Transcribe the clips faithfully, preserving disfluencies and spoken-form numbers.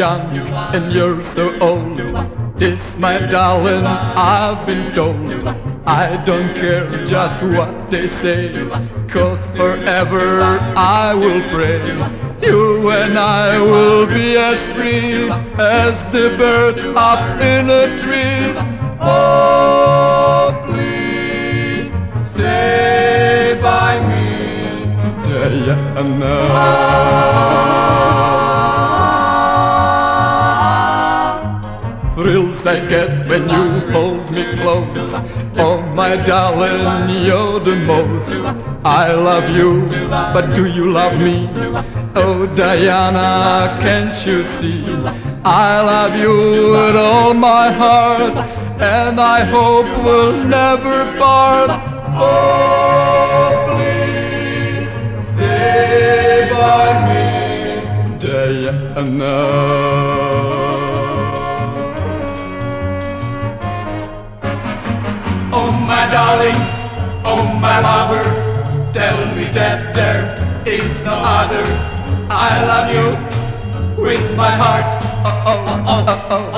young and you're so old. This, my darling, I've been told. I don't care just what they say, 'cause forever I will pray. You and I will be as free as the birds up in the trees. Oh, please stay by me day and night. Thrills I get when you hold me close. Oh, my darling, you're the most. I love you, but do you love me? Oh, Diana, can't you see? I love you with all my heart, and I hope we'll never part. Oh, please stay by me day and night. Oh, my darling, oh, my lover, tell me that there is no other. I love you with my heart. Oh, oh, oh, oh,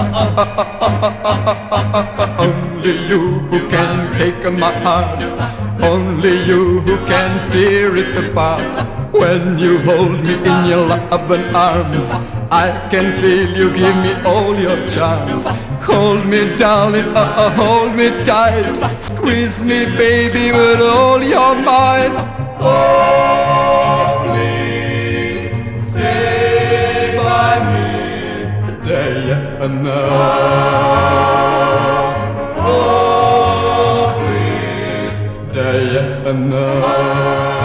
oh. Only you who can take my heart. Only you who can tear it apart. When you hold me in your loving arms, I can feel you give me all your charms. Hold me, darling, uh, uh, hold me tight. Squeeze me, baby, with all your might. Oh, please stay by me day and night. Oh, please day and night.